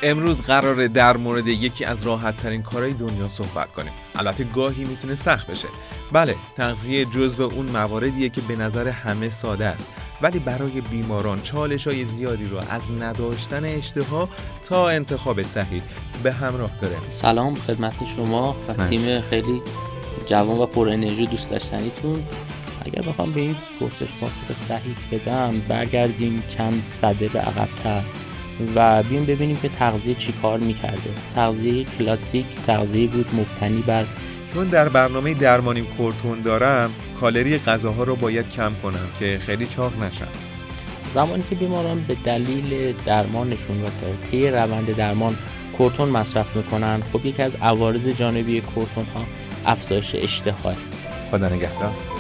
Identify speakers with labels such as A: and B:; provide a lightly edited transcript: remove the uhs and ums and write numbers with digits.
A: امروز قراره در مورد یکی از راحت ترین کارهای دنیا صحبت کنیم. البته گاهی میتونه سخت بشه. بله، تغذیه جزو اون مواردیه که به نظر همه ساده است، ولی برای بیماران چالش‌های زیادی رو از نداشتن اشتها تا انتخاب صحیح به همراه داره.
B: سلام خدمت شما و تیم خیلی جوان و پر انرژی دوست داشتنیتون. اگر بخوام به این پرسش پاسخ صحیح بدم، برگردیم چند سده به عقب‌تر و بیایم ببینیم که تغذیه چی کار میکرده. تغذیه کلاسیک تغذیه بود مبتنی بر
A: چون در برنامه درمانیم کورتون دارم، کالری غذاها رو باید کم کنم که خیلی چاق نشم.
B: زمانی که بیماران به دلیل درمانشون و طی روند درمان کورتون مصرف میکنن، خب یکی از عوارض جانبی کورتون ها افزایش اشتها.
A: خدا نگهدار.